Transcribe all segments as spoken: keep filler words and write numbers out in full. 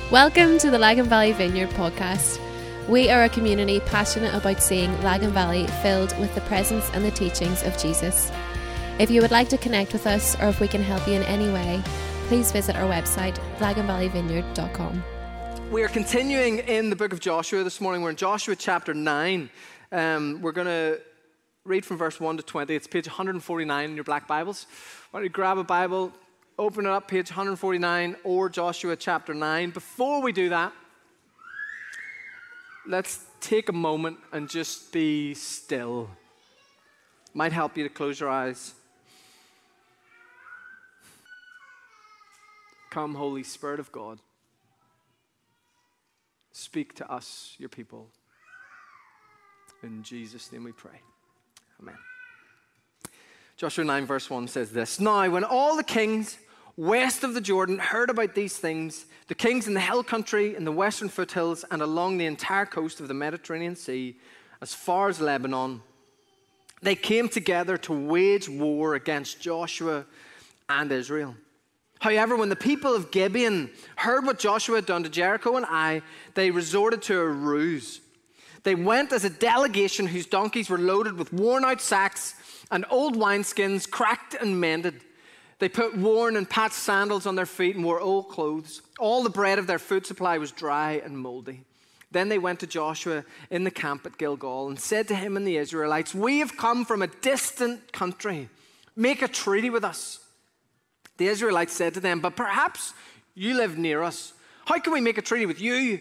Welcome to the Lagan Valley Vineyard podcast. We are a community passionate about seeing Lagan Valley filled with the presence and the teachings of Jesus. If you would like to connect with us or if we can help you in any way, please visit our website, lagan valley vineyard dot com. We are continuing in the book of Joshua this morning. We're in Joshua chapter nine. Um, we're going to read from verse one to twenty. It's page one forty-nine in your black Bibles. Why don't you grab a Bible, open it up, page one forty-nine, or Joshua chapter nine. Before we do that, let's take a moment and just be still. Might help you to close your eyes. Come, Holy Spirit of God. Speak to us, your people. In Jesus' name we pray. Amen. Joshua nine verse one says this: Now, when all the kings west of the Jordan heard about these things, the kings in the hill country, in the western foothills, and along the entire coast of the Mediterranean Sea, as far as Lebanon, they came together to wage war against Joshua and Israel. However, when the people of Gibeon heard what Joshua had done to Jericho and Ai, they resorted to a ruse. They went as a delegation whose donkeys were loaded with worn-out sacks and old wineskins, cracked and mended. They put worn and patched sandals on their feet and wore old clothes. All the bread of their food supply was dry and moldy. Then they went to Joshua in the camp at Gilgal and said to him and the Israelites, "We have come from a distant country. Make a treaty with us." The Israelites said to them, "But perhaps you live near us. How can we make a treaty with you?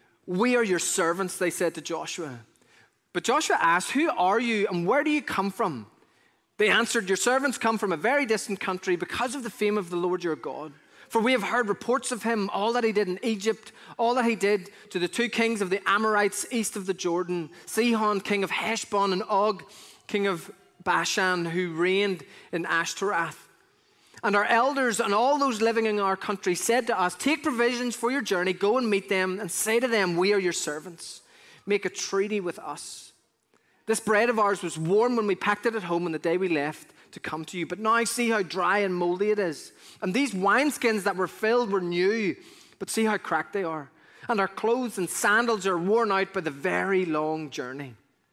We are your servants," they said to Joshua. But Joshua asked, "Who are you and where do you come from?" They answered, "Your servants come from a very distant country because of the fame of the Lord your God. For we have heard reports of him, all that he did in Egypt, all that he did to the two kings of the Amorites east of the Jordan, Sihon, king of Heshbon, and Og, king of Bashan, who reigned in Ashtaroth. And our elders and all those living in our country said to us, 'Take provisions for your journey, go and meet them, and say to them, we are your servants. Make a treaty with us. This bread of ours was warm when we packed it at home on the day we left to come to you. But now see how dry and moldy it is. And these wineskins that were filled were new, but see how cracked they are. And our clothes and sandals are worn out by the very long journey.'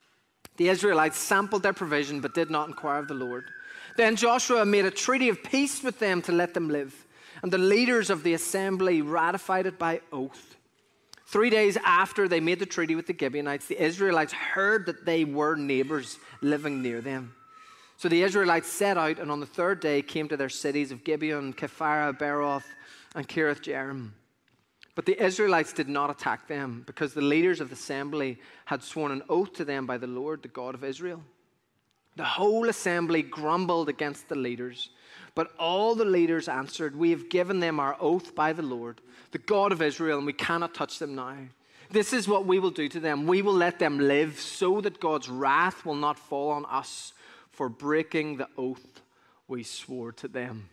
The Israelites sampled their provision, but did not inquire of the Lord. Then Joshua made a treaty of peace with them to let them live. And the leaders of the assembly ratified it by oath. Three days after they made the treaty with the Gibeonites, the Israelites heard that they were neighbors living near them. So the Israelites set out, and on the third day came to their cities of Gibeon, Kephirah, Beeroth, and Kiriath Jearim. But the Israelites did not attack them, because the leaders of the assembly had sworn an oath to them by the Lord, the God of Israel. The whole assembly grumbled against the leaders, but all the leaders answered, "We have given them our oath by the Lord, the God of Israel, and we cannot touch them now. This is what we will do to them. We will let them live so that God's wrath will not fall on us for breaking the oath we swore to them."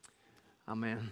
Amen.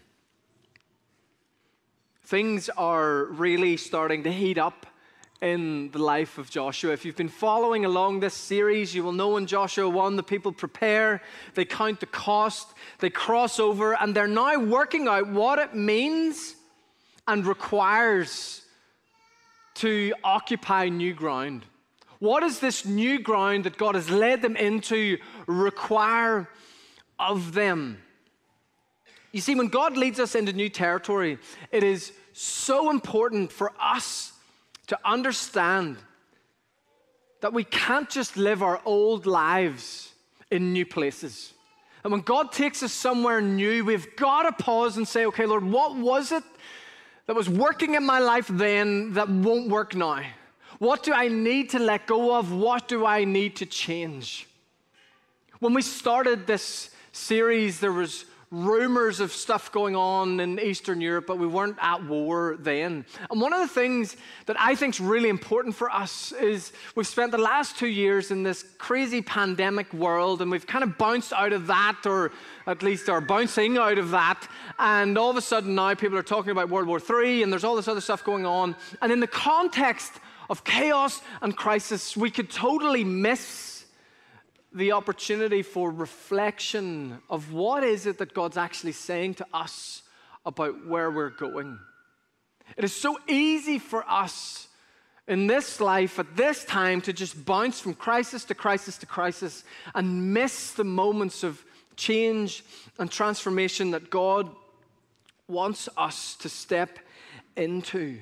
Things are really starting to heat up in the life of Joshua. If you've been following along this series, you will know in Joshua one, the people prepare, they count the cost, they cross over, and they're now working out what it means and requires to occupy new ground. What does this new ground that God has led them into require of them? You see, when God leads us into new territory, it is so important for us to understand that we can't just live our old lives in new places. And when God takes us somewhere new, we've got to pause and say, "Okay, Lord, what was it that was working in my life then that won't work now? What do I need to let go of? What do I need to change?" When we started this series, there was rumors of stuff going on in Eastern Europe, but we weren't at war then. And one of the things that I think is really important for us is we've spent the last two years in this crazy pandemic world, and we've kind of bounced out of that, or at least are bouncing out of that. And all of a sudden now people are talking about World War Three, and there's all this other stuff going on. And in the context of chaos and crisis, we could totally miss the opportunity for reflection of what is it that God's actually saying to us about where we're going. It is so easy for us in this life at this time to just bounce from crisis to crisis to crisis and miss the moments of change and transformation that God wants us to step into.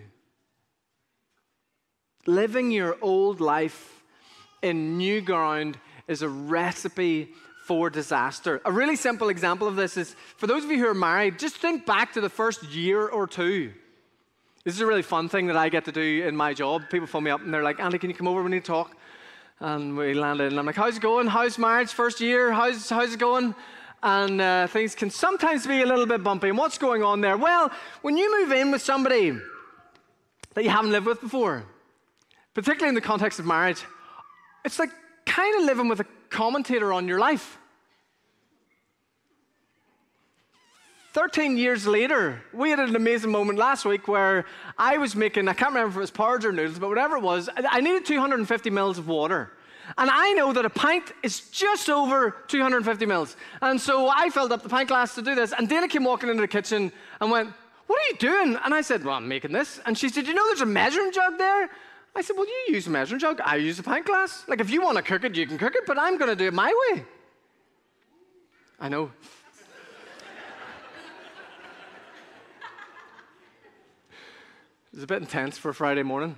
Living your old life in new ground is a recipe for disaster. A really simple example of this is, for those of you who are married, just think back to the first year or two. This is a really fun thing that I get to do in my job. People phone me up and they're like, Andy, can you come over? We need to talk. And we landed and I'm like, how's it going? How's marriage? First year? How's, how's it going? And uh, things can sometimes be a little bit bumpy. And what's going on there? Well, when you move in with somebody that you haven't lived with before, particularly in the context of marriage, it's like kind of living with a commentator on your life. thirteen years later, we had an amazing moment last week where I was making, I can't remember if it was porridge or noodles, but whatever it was, I needed two hundred fifty mils of water. And I know that a pint is just over two hundred fifty mils. And so I filled up the pint glass to do this. And Dana came walking into the kitchen and went, what are you doing? And I said, well, I'm making this. And she said, you know there's a measuring jug there? I said, well, you use a measuring jug. I use a pint glass. Like, if you want to cook it, you can cook it, but I'm going to do it my way. I know. It's a bit intense for a Friday morning.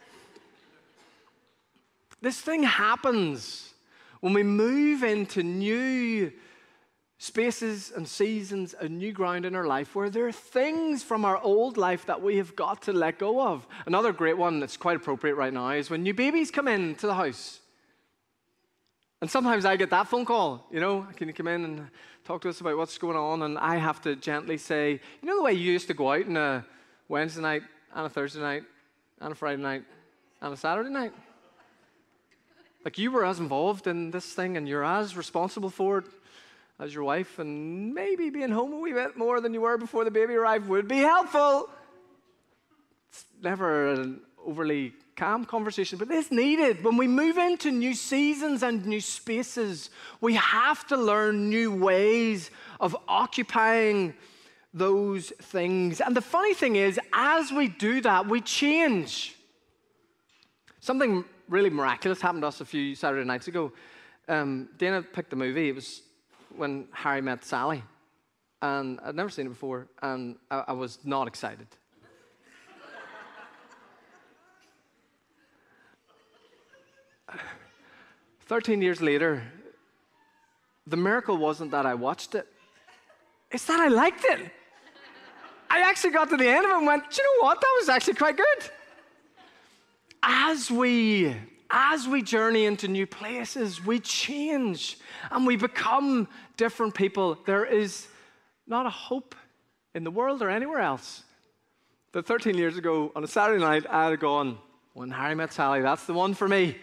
This thing happens when we move into new spaces and seasons and new ground in our life where there are things from our old life that we have got to let go of. Another great one that's quite appropriate right now is when new babies come into the house. And sometimes I get that phone call, you know, can you come in and talk to us about what's going on? And I have to gently say, you know the way you used to go out on a Wednesday night, and a Thursday night, and a Friday night, and a Saturday night? Like, you were as involved in this thing, and you're as responsible for it as your wife, and maybe being home a wee bit more than you were before the baby arrived would be helpful. It's never an overly calm conversation, but it's needed. When we move into new seasons and new spaces, we have to learn new ways of occupying those things. And the funny thing is, as we do that, we change. Something really miraculous happened to us a few Saturday nights ago. Um, Dana picked the movie. It was When Harry Met Sally. And I'd never seen it before, and I, I was not excited. Thirteen years later, the miracle wasn't that I watched it. It's that I liked it. I actually got to the end of it and went, do you know what? That was actually quite good. As we, as we journey into new places, we change and we become different people. There is not a hope in the world or anywhere else that thirteen years ago on a Saturday night I had gone, When Harry Met Sally, that's the one for me.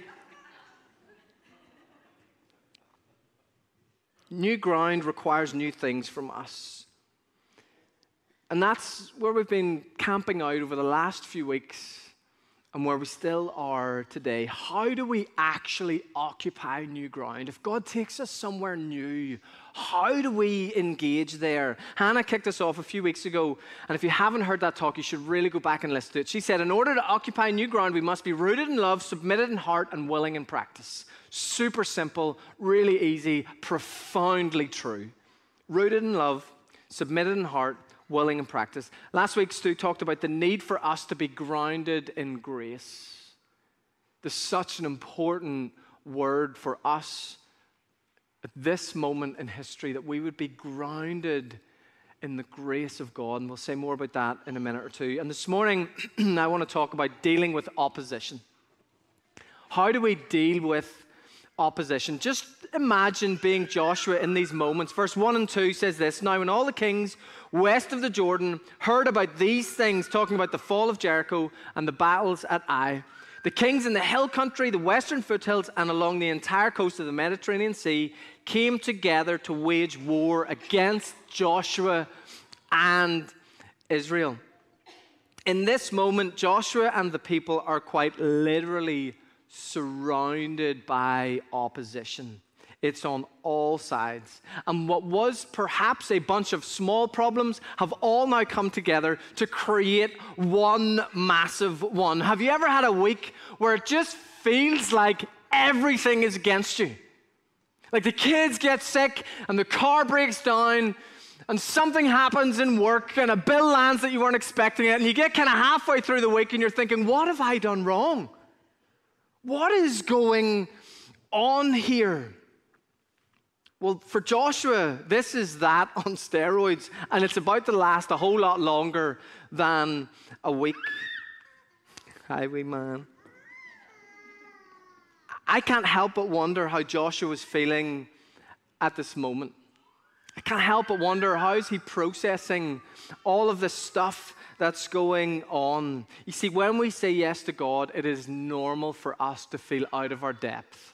New ground requires new things from us. And that's where we've been camping out over the last few weeks and where we still are today. How do we actually occupy new ground? If God takes us somewhere new, how do we engage there? Hannah kicked us off a few weeks ago, and if you haven't heard that talk, you should really go back and listen to it. She said, in order to occupy new ground, we must be rooted in love, submitted in heart, and willing in practice. Super simple, really easy, profoundly true. Rooted in love, submitted in heart, willing in practice. Last week, Stu talked about the need for us to be grounded in grace. There's such an important word for us at this moment in history, that we would be grounded in the grace of God. And we'll say more about that in a minute or two. And this morning, I want to talk about dealing with opposition. How do we deal with opposition? Just imagine being Joshua in these moments. Verse one and two says this: Now when all the kings west of the Jordan heard about these things, talking about the fall of Jericho and the battles at Ai, the kings in the hill country, the western foothills, and along the entire coast of the Mediterranean Sea came together to wage war against Joshua and Israel. In this moment, Joshua and the people are quite literally surrounded by opposition. It's on all sides. And what was perhaps a bunch of small problems have all now come together to create one massive one. Have you ever had a week where it just feels like everything is against you? Like the kids get sick and the car breaks down and something happens in work and a bill lands that you weren't expecting it, and you get kind of halfway through the week and you're thinking, what have I done wrong? What is going on here? Well, for Joshua, this is that on steroids, and it's about to last a whole lot longer than a week. Hi, wee man. I can't help but wonder how Joshua was feeling at this moment. I can't help but wonder, how is he processing all of this stuff that's going on? You see, when we say yes to God, it is normal for us to feel out of our depth.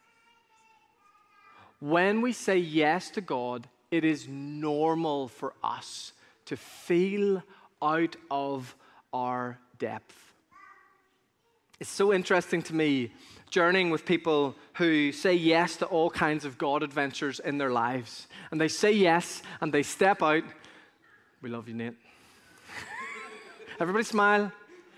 When we say yes to God, it is normal for us to feel out of our depth. It's so interesting to me, journeying with people who say yes to all kinds of God adventures in their lives. And they say yes, and they step out. We love you, Nate. Everybody smile.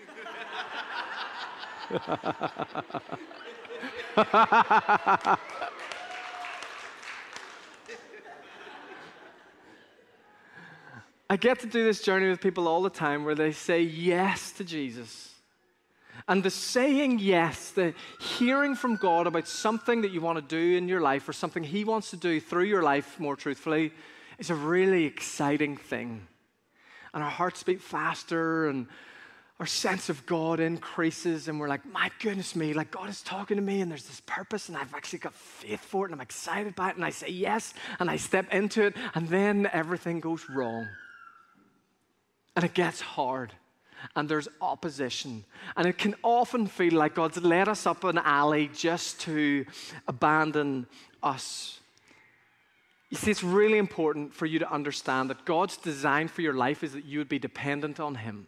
I get to do this journey with people all the time where they say yes to Jesus. And the saying yes, the hearing from God about something that you want to do in your life, or something He wants to do through your life, more truthfully, is a really exciting thing. And our hearts beat faster, and our sense of God increases, and we're like, my goodness me, like God is talking to me, and there's this purpose, and I've actually got faith for it, and I'm excited by it, and I say yes, and I step into it, and then everything goes wrong. And it gets hard. And there's opposition. And it can often feel like God's led us up an alley just to abandon us. You see, it's really important for you to understand that God's design for your life is that you would be dependent on Him.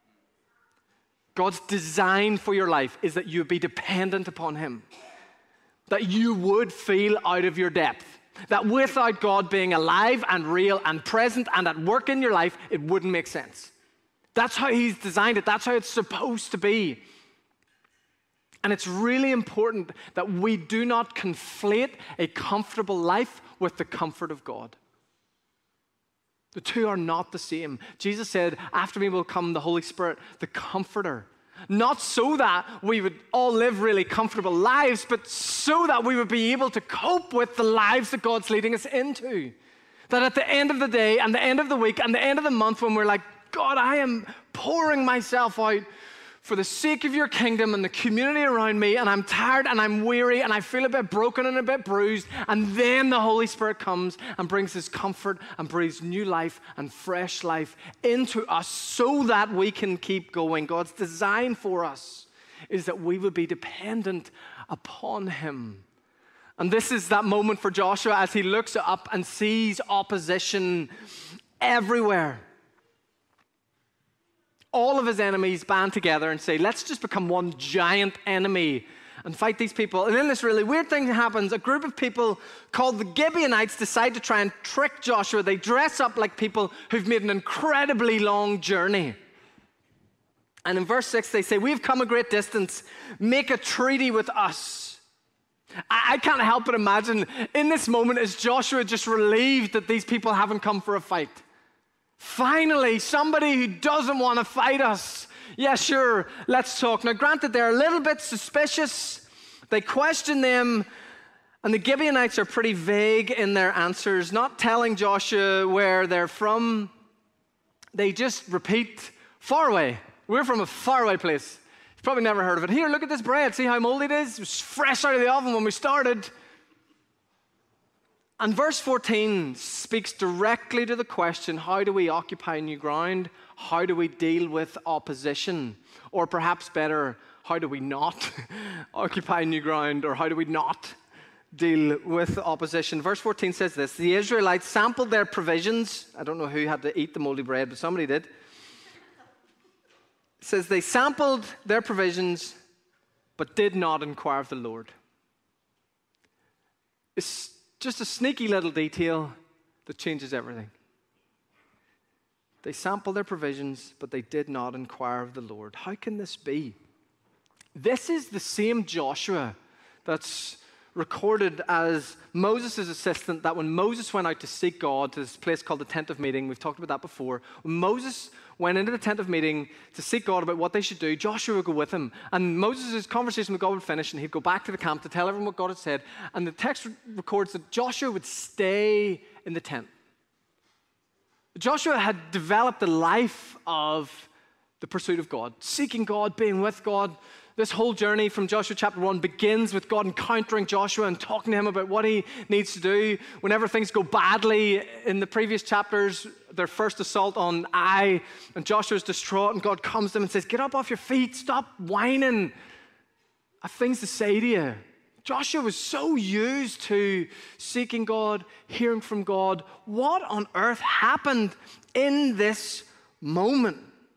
God's design for your life is that you would be dependent upon Him. That you would feel out of your depth. That without God being alive and real and present and at work in your life, it wouldn't make sense. That's how He's designed it. That's how it's supposed to be. And it's really important that we do not conflate a comfortable life with the comfort of God. The two are not the same. Jesus said, after me will come the Holy Spirit, the Comforter. Not so that we would all live really comfortable lives, but so that we would be able to cope with the lives that God's leading us into. That at the end of the day and the end of the week and the end of the month, when we're like, God, I am pouring myself out for the sake of your kingdom and the community around me, and I'm tired and I'm weary and I feel a bit broken and a bit bruised, and then the Holy Spirit comes and brings His comfort and breathes new life and fresh life into us so that we can keep going. God's design for us is that we would be dependent upon Him. And this is that moment for Joshua as he looks up and sees opposition everywhere. All of his enemies band together and say, let's just become one giant enemy and fight these people. And then this really weird thing happens. A group of people called the Gibeonites decide to try and trick Joshua. They dress up like people who've made an incredibly long journey. And in verse six, they say, we've come a great distance. Make a treaty with us. I, I can't help but imagine in this moment, is Joshua just relieved that these people haven't come for a fight? Finally, somebody who doesn't want to fight us. Yeah, sure, let's talk. Now, granted, they're a little bit suspicious. They question them, and the Gibeonites are pretty vague in their answers, not telling Joshua where they're from. They just repeat, far away. We're from a faraway place. You've probably never heard of it. Here, look at this bread. See how moldy it is? It was fresh out of the oven when we started. And verse fourteen speaks directly to the question, how do we occupy new ground? How do we deal with opposition? Or perhaps better, how do we not occupy new ground? Or how do we not deal with opposition? Verse fourteen says this, the Israelites sampled their provisions. I don't know who had to eat the moldy bread, but somebody did. It says they sampled their provisions, but did not inquire of the Lord. It's just a sneaky little detail that changes everything. They sampled their provisions, but they did not inquire of the Lord. How can this be? This is the same Joshua that's recorded as Moses' assistant, that when Moses went out to seek God to this place called the tent of meeting, we've talked about that before, when Moses went into the tent of meeting to seek God about what they should do, Joshua would go with him. And Moses' conversation with God would finish, and he'd go back to the camp to tell everyone what God had said. And the text records that Joshua would stay in the tent. Joshua had developed a life of the pursuit of God, seeking God, being with God. This whole journey from Joshua chapter one begins with God encountering Joshua and talking to him about what he needs to do. Whenever things go badly in the previous chapters, their first assault on Ai, and Joshua's distraught, and God comes to him and says, get up off your feet, stop whining. I have things to say to you. Joshua was so used to seeking God, hearing from God. What on earth happened in this moment?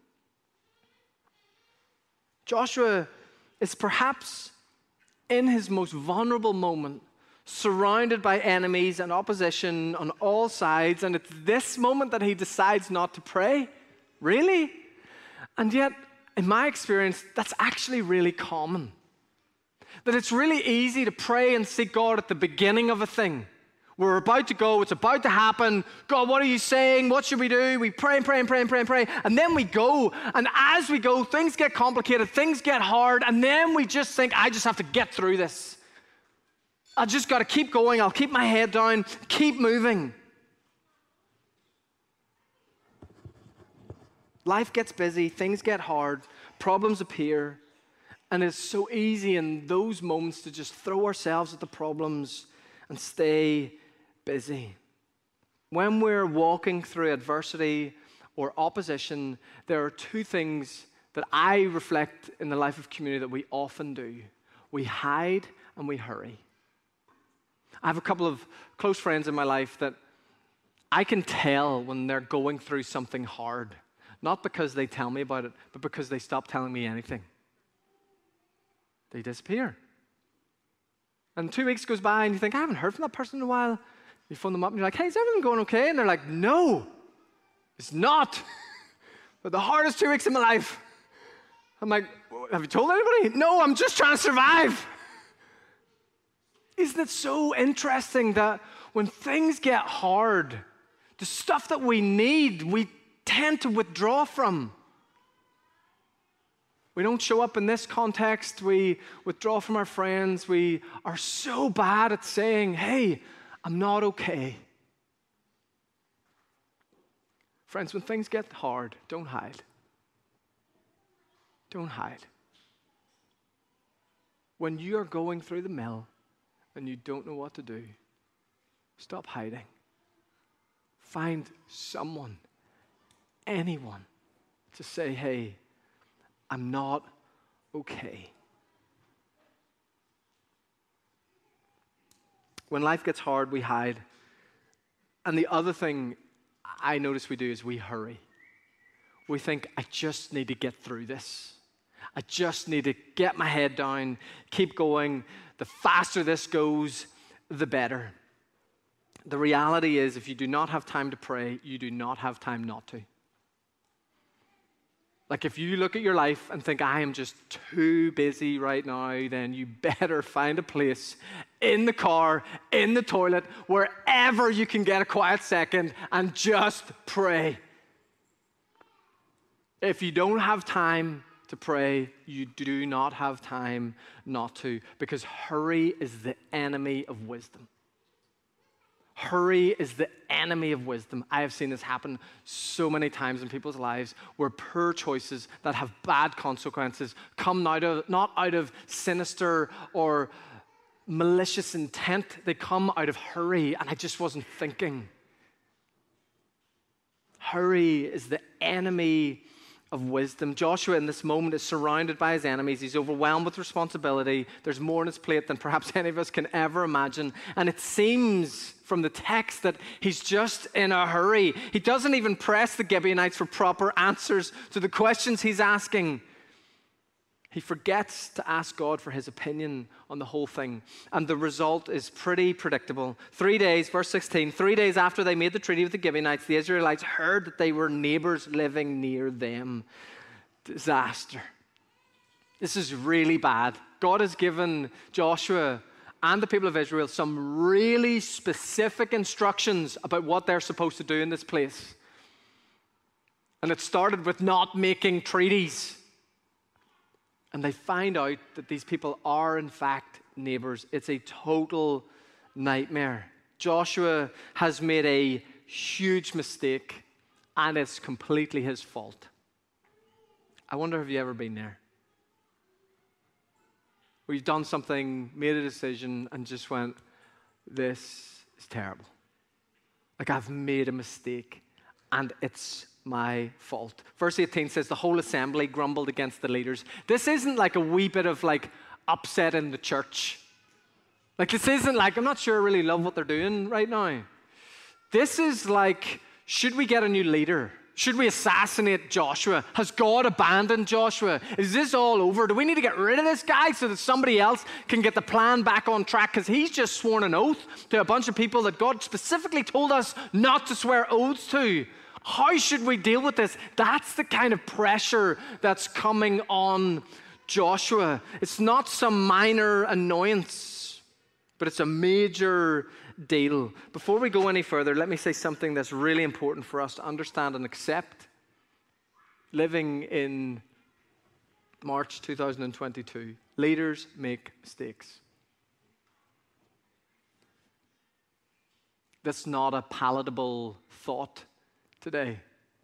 Joshua is perhaps in his most vulnerable moment, surrounded by enemies and opposition on all sides, and it's this moment that he decides not to pray. Really? And yet, in my experience, that's actually really common. That it's really easy to pray and seek God at the beginning of a thing. We're about to go, it's about to happen. God, what are you saying? What should we do? We pray and pray and pray and pray and pray. And then we go. And as we go, things get complicated, things get hard. And then we just think, I just have to get through this. I just got to keep going. I'll keep my head down, keep moving. Life gets busy, things get hard, problems appear. And it's so easy in those moments to just throw ourselves at the problems and stay busy. When we're walking through adversity or opposition, there are two things that I reflect in the life of community that we often do. We hide and we hurry. I have a couple of close friends in my life that I can tell when they're going through something hard, not because they tell me about it, but because they stop telling me anything. They disappear. And two weeks goes by and you think, I haven't heard from that person in a while. You phone them up and you're like, hey, is everything going okay? And they're like, no, it's not. But the hardest two weeks of my life. I'm like, have you told anybody? No, I'm just trying to survive. Isn't it so interesting that when things get hard, the stuff that we need, we tend to withdraw from. We don't show up in this context. We withdraw from our friends. We are so bad at saying, hey, I'm not okay. Friends, when things get hard, don't hide. Don't hide. When you are going through the mill and you don't know what to do, stop hiding. Find someone, anyone, to say, hey, I'm not okay. When life gets hard, we hide. And the other thing I notice we do is we hurry. We think, I just need to get through this. I just need to get my head down, keep going. The faster this goes, the better. The reality is, if you do not have time to pray, you do not have time not to. Like if you look at your life and think, I am just too busy right now, then you better find a place in the car, in the toilet, wherever you can get a quiet second and just pray. If you don't have time to pray, you do not have time not to, because hurry is the enemy of wisdom. Hurry is the enemy of wisdom. I have seen this happen so many times in people's lives where poor choices that have bad consequences come out of, not out of sinister or malicious intent. They come out of hurry, and I just wasn't thinking. Hurry is the enemy of wisdom. Joshua in this moment is surrounded by his enemies. He's overwhelmed with responsibility. There's more on his plate than perhaps any of us can ever imagine. And it seems from the text that he's just in a hurry. He doesn't even press the Gibeonites for proper answers to the questions he's asking. He forgets to ask God for his opinion on the whole thing. And the result is pretty predictable. Three days, verse sixteen, three days after they made the treaty with the Gibeonites, the Israelites heard that they were neighbors living near them. Disaster. This is really bad. God has given Joshua and the people of Israel some really specific instructions about what they're supposed to do in this place. And it started with not making treaties. And they find out that these people are, in fact, neighbors. It's a total nightmare. Joshua has made a huge mistake, and it's completely his fault. I wonder, have you ever been there? Where you've done something, made a decision, and just went, this is terrible. Like, I've made a mistake, and it's my fault. Verse eighteen says, the whole assembly grumbled against the leaders. This isn't like a wee bit of like upset in the church. Like, this isn't like, I'm not sure I really love what they're doing right now. This is like, should we get a new leader? Should we assassinate Joshua? Has God abandoned Joshua? Is this all over? Do we need to get rid of this guy so that somebody else can get the plan back on track? Because he's just sworn an oath to a bunch of people that God specifically told us not to swear oaths to. How should we deal with this? That's the kind of pressure that's coming on Joshua. It's not some minor annoyance, but it's a major deal. Before we go any further, let me say something that's really important for us to understand and accept. Living in March two thousand twenty-two, leaders make mistakes. That's not a palatable thought today.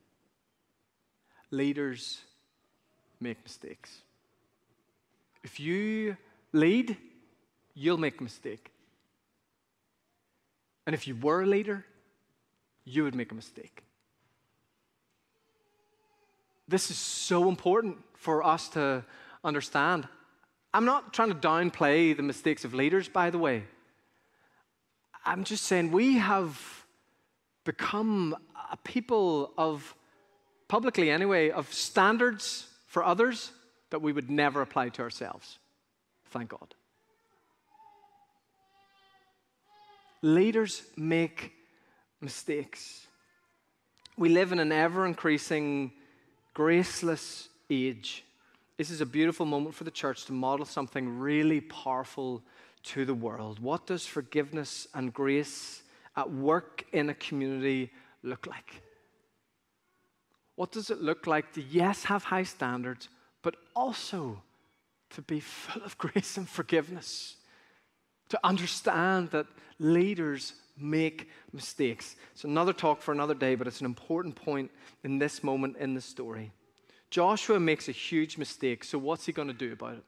Leaders make mistakes. If you lead, you'll make a mistake. And if you were a leader, you would make a mistake. This is so important for us to understand. I'm not trying to downplay the mistakes of leaders, by the way. I'm just saying we have become a people of, publicly anyway, of standards for others that we would never apply to ourselves. Thank God. Leaders make mistakes. We live in an ever-increasing, graceless age. This is a beautiful moment for the church to model something really powerful to the world. What does forgiveness and grace at work in a community look like? What does it look like to, yes, have high standards, but also to be full of grace and forgiveness? To understand that leaders make mistakes. It's another talk for another day, but it's an important point in this moment in the story. Joshua makes a huge mistake, so what's he going to do about it?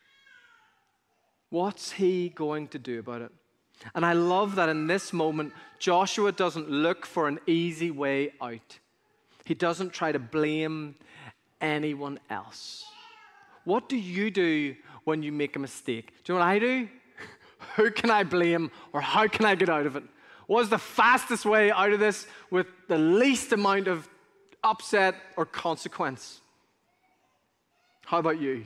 What's he going to do about it? And I love that in this moment, Joshua doesn't look for an easy way out. He doesn't try to blame anyone else. What do you do when you make a mistake? Do you know what I do? Who can I blame, or how can I get out of it? What is the fastest way out of this with the least amount of upset or consequence? How about you?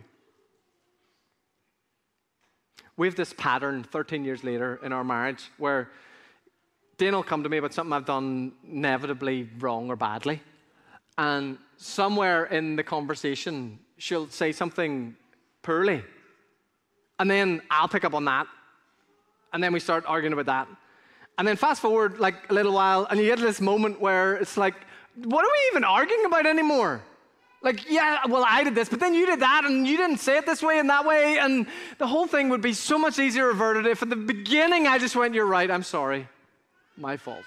We have this pattern thirteen years later in our marriage where Dana will come to me about something I've done inevitably wrong or badly. And somewhere in the conversation, she'll say something poorly. And then I'll pick up on that. And then we start arguing about that. And then fast forward like a little while, and you get to this moment where it's like, what are we even arguing about anymore? Like, yeah, well, I did this, but then you did that, and you didn't say it this way and that way, and the whole thing would be so much easier averted if at the beginning I just went, you're right, I'm sorry, my fault.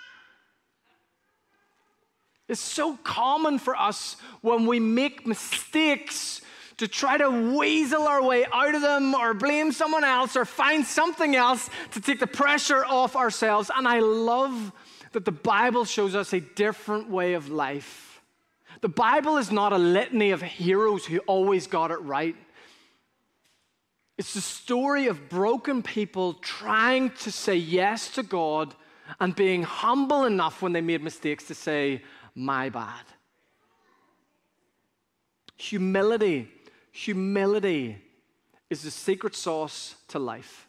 It's so common for us when we make mistakes to try to weasel our way out of them or blame someone else or find something else to take the pressure off ourselves. And I love that the Bible shows us a different way of life. The Bible is not a litany of heroes who always got it right. It's the story of broken people trying to say yes to God and being humble enough when they made mistakes to say, my bad. Humility humility is the secret sauce to life.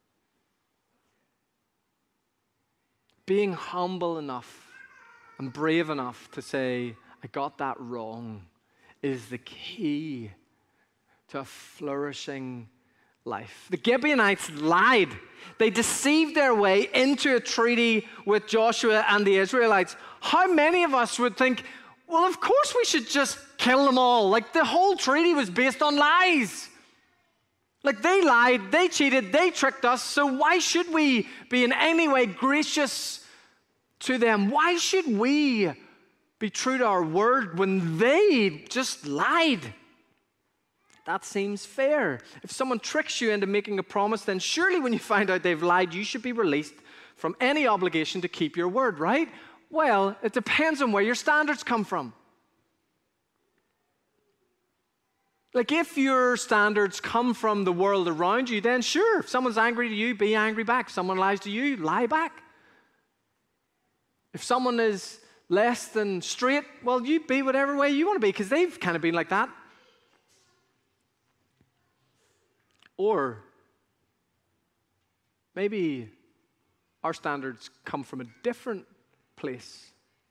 Being humble enough and brave enough to say, I got that wrong, is the key to a flourishing life. The Gibeonites lied. They deceived their way into a treaty with Joshua and the Israelites. How many of us would think, well, of course we should just kill them all? Like, the whole treaty was based on lies. Like, they lied, they cheated, they tricked us, so why should we be in any way gracious to them? Why should we be true to our word when they just lied? That seems fair. If someone tricks you into making a promise, then surely when you find out they've lied, you should be released from any obligation to keep your word, right? Well, it depends on where your standards come from. Like, if your standards come from the world around you, then sure, if someone's angry to you, be angry back. If someone lies to you, lie back. If someone is less than straight, well, you be whatever way you want to be, because they've kind of been like that. Or maybe our standards come from a different place.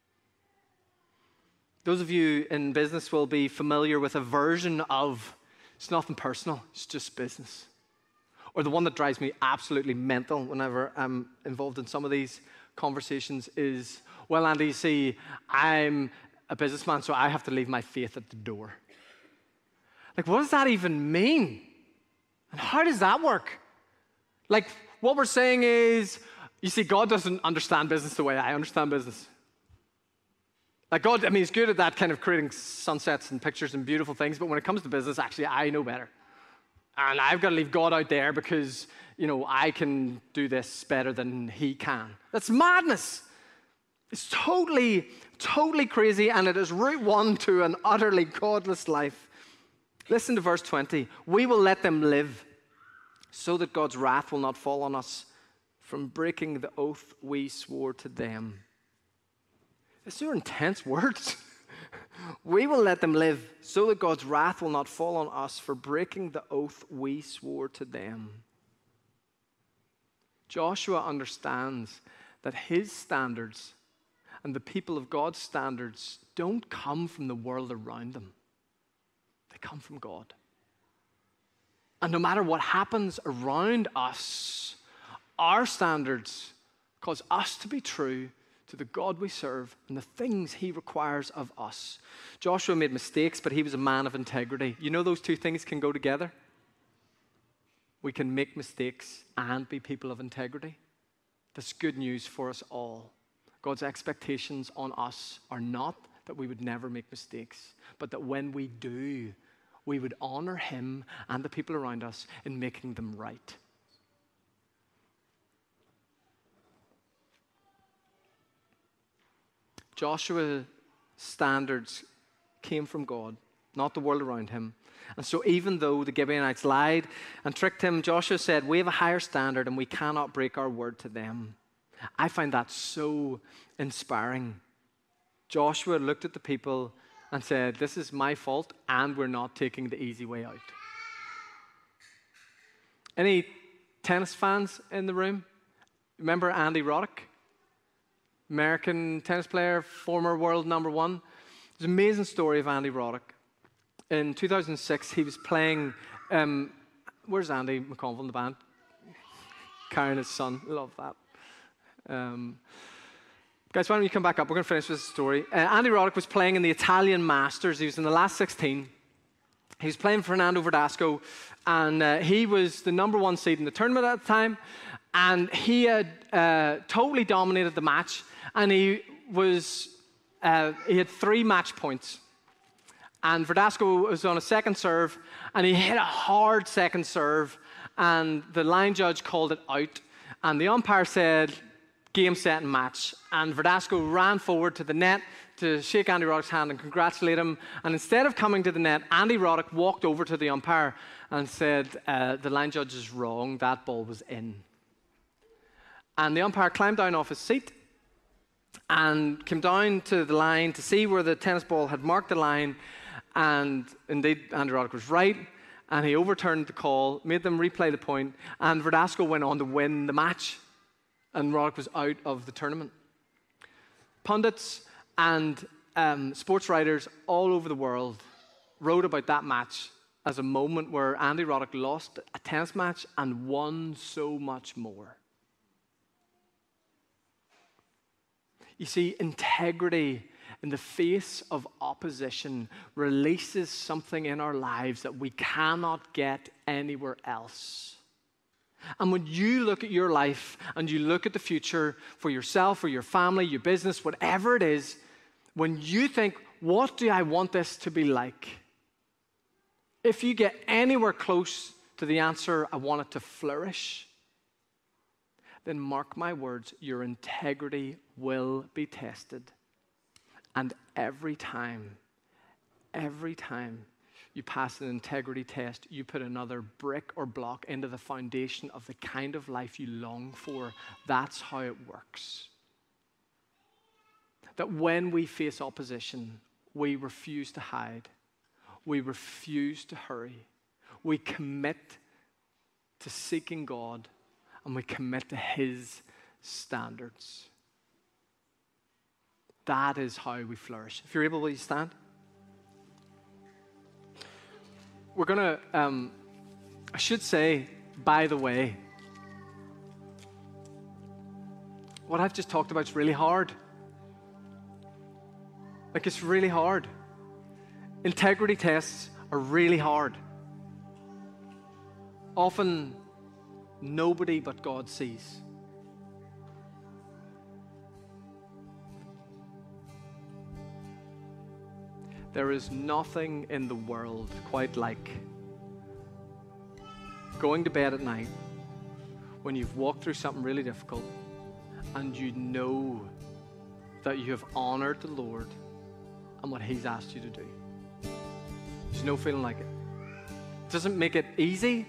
Those of you in business will be familiar with a version of, it's nothing personal, it's just business. Or the one that drives me absolutely mental whenever I'm involved in some of these conversations is, well, Andy, you see, I'm a businessman, so I have to leave my faith at the door. Like, what does that even mean? And how does that work? Like, what we're saying is, you see, God doesn't understand business the way I understand business. Like, God, I mean, he's good at that kind of creating sunsets and pictures and beautiful things, but when it comes to business, actually, I know better. And I've got to leave God out there because, you know, I can do this better than he can. That's madness. It's totally, totally crazy, and it is route one to an utterly godless life. Listen to verse twenty. We will let them live so that God's wrath will not fall on us from breaking the oath we swore to them. These are intense words. We will let them live so that God's wrath will not fall on us for breaking the oath we swore to them. Joshua understands that his standards and the people of God's standards don't come from the world around them. They come from God. And no matter what happens around us, our standards cause us to be true to the God we serve and the things he requires of us. Joshua made mistakes, but he was a man of integrity. You know those two things can go together? We can make mistakes and be people of integrity. That's good news for us all. God's expectations on us are not that we would never make mistakes, but that when we do, we would honor him and the people around us in making them right. Joshua's standards came from God, not the world around him. And so even though the Gibeonites lied and tricked him, Joshua said, we have a higher standard and we cannot break our word to them. I find that so inspiring. Joshua looked at the people and said, this is my fault and we're not taking the easy way out. Any tennis fans in the room? Remember Andy Roddick? American tennis player, former world number one. There's an amazing story of Andy Roddick. In two thousand six, he was playing, um, where's Andy McConville in the band? Carrying his son, love that. Um, guys, why don't you come back up? We're going to finish with this story. Uh, Andy Roddick was playing in the Italian Masters. He was in the last sixteen. He was playing Fernando Verdasco, and uh, he was the number one seed in the tournament at the time, and he had uh, totally dominated the match, and he was uh, he had three match points. And Verdasco was on a second serve, and he hit a hard second serve, and the line judge called it out, and the umpire said, game, set, and match. And Verdasco ran forward to the net to shake Andy Roddick's hand and congratulate him. And instead of coming to the net, Andy Roddick walked over to the umpire and said, uh, the line judge is wrong, that ball was in. And the umpire climbed down off his seat and came down to the line to see where the tennis ball had marked the line. And indeed, Andy Roddick was right. And he overturned the call, made them replay the point, and Verdasco went on to win the match. And Roddick was out of the tournament. Pundits and um, sports writers all over the world wrote about that match as a moment where Andy Roddick lost a tennis match and won so much more. You see, integrity in the face of opposition releases something in our lives that we cannot get anywhere else. And when you look at your life and you look at the future for yourself or your family, your business, whatever it is, when you think, what do I want this to be like? If you get anywhere close to the answer, I want it to flourish, then mark my words, your integrity will be tested. And every time, every time you pass an integrity test, you put another brick or block into the foundation of the kind of life you long for. That's how it works. That when we face opposition, we refuse to hide. We refuse to hurry. We commit to seeking God, and we commit to His standards. That is how we flourish. If you're able, will you stand? We're going to, um, I should say, by the way, what I've just talked about is really hard. Like, it's really hard. Integrity tests are really hard. Often, nobody but God sees. There is nothing in the world quite like going to bed at night when you've walked through something really difficult and you know that you have honored the Lord and what He's asked you to do. There's no feeling like it. It doesn't make it easy,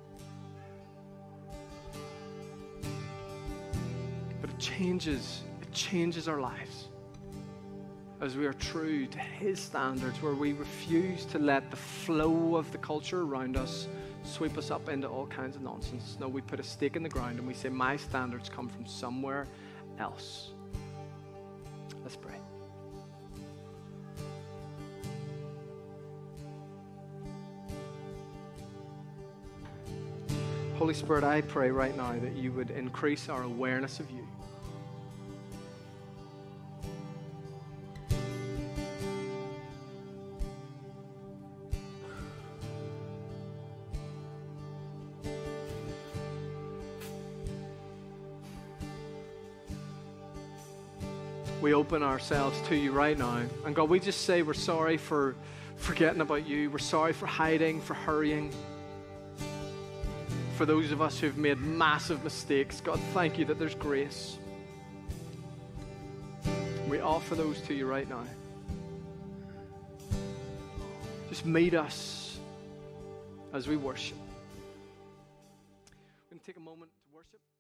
but it changes, it changes our lives. As we are true to His standards, where we refuse to let the flow of the culture around us sweep us up into all kinds of nonsense. No, we put a stake in the ground and we say, my standards come from somewhere else. Let's pray. Holy Spirit, I pray right now that you would increase our awareness of you. We open ourselves to you right now. And God, we just say we're sorry for forgetting about you. We're sorry for hiding, for hurrying. For those of us who've made massive mistakes, God, thank you that there's grace. We offer those to you right now. Just meet us as we worship. We're going to take a moment to worship.